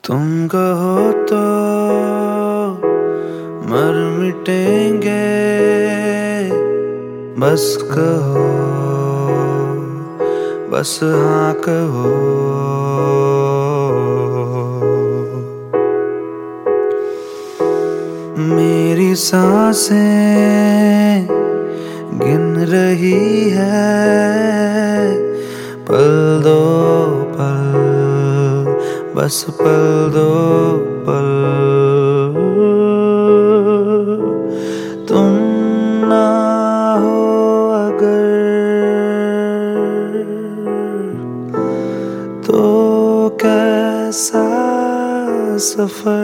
तुम कहो तो मर मिटेंगे, बस कहो, बस हाँ कहो। मेरी सांसें गिन रही है, पल दो पल, बस पल दो पल। तुम ना हो अगर तो कैसा सफर।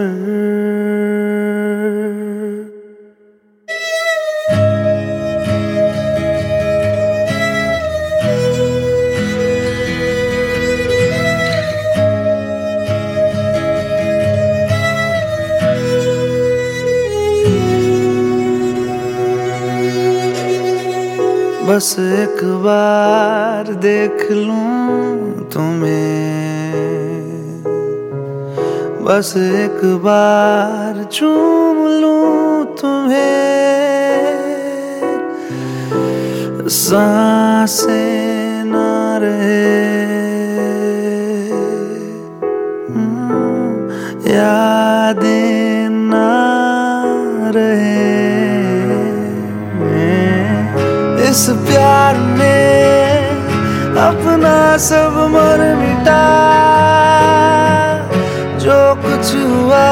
बस एक बार देख लूं तुम्हें, बस एक बार चूम लूं तुम्हें। सांसें ना रहे, यादें ना रहे। इस प्यार ने अपना सब मर मिटा, जो कुछ हुआ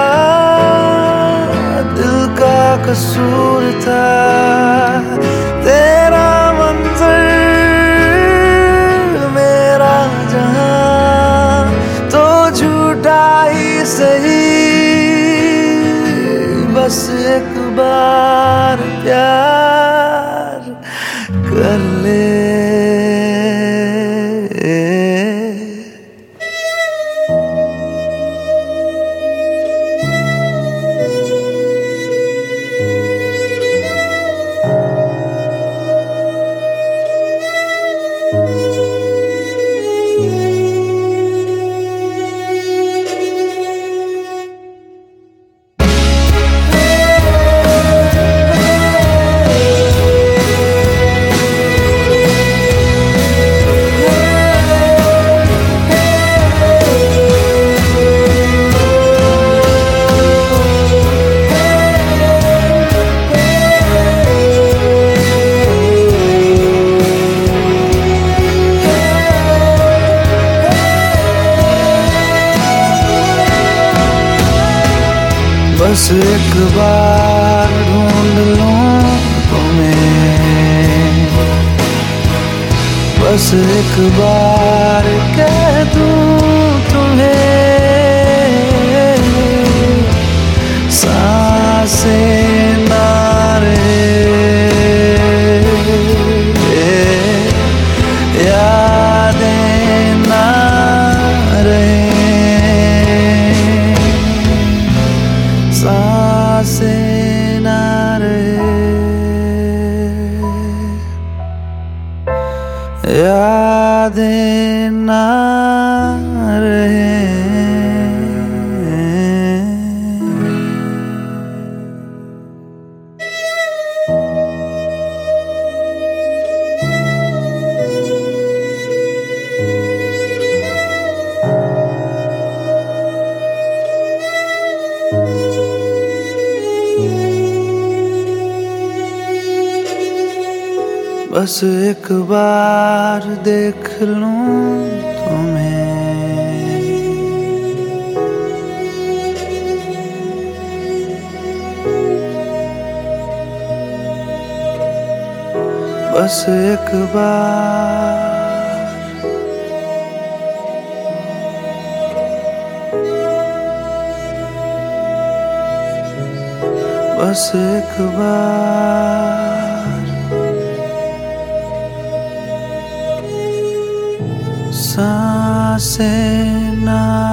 दिल का कसूर था। तेरा मंजर मेरा जहां तो झूठा ही सही, बस एक बार प्यार कर ले। बस एक बार ढूंढ लूं तुम्हें, बस एक बार कह दूं तुम्हें। सांसें ना रहे, यादें ना रहे। सांसें ना रहे, यादें ना रहे। बस एक बार देख लूं तुम्हें, बस एक बार, बस एक बार। सांसें ना